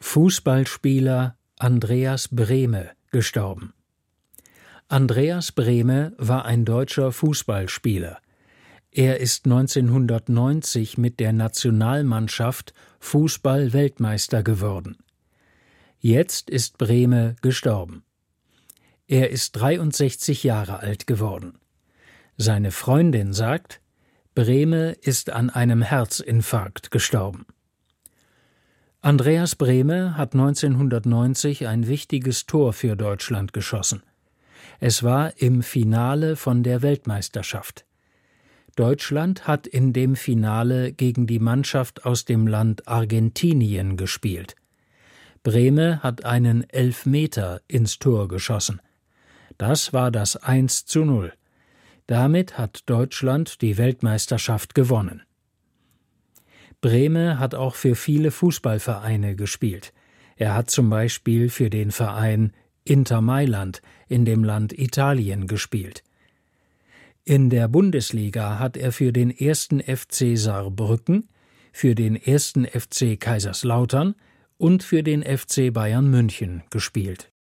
Fußballspieler Andreas Brehme, gestorben. Andreas Brehme war ein deutscher Fußballspieler. Er ist 1990 mit der Nationalmannschaft Fußball-Weltmeister geworden. Jetzt ist Brehme gestorben. Er ist 63 Jahre alt geworden. Seine Freundin sagt, Brehme ist an einem Herzinfarkt gestorben. Andreas Brehme hat 1990 ein wichtiges Tor für Deutschland geschossen. Es war im Finale von der Weltmeisterschaft. Deutschland hat in dem Finale gegen die Mannschaft aus dem Land Argentinien gespielt. Brehme hat einen Elfmeter ins Tor geschossen. Das war das 1:0. Damit hat Deutschland die Weltmeisterschaft gewonnen. Brehme hat auch für viele Fußballvereine gespielt. Er hat zum Beispiel für den Verein Inter Mailand in dem Land Italien gespielt. In der Bundesliga hat er für den 1. FC Saarbrücken, für den 1. FC Kaiserslautern und für den FC Bayern München gespielt.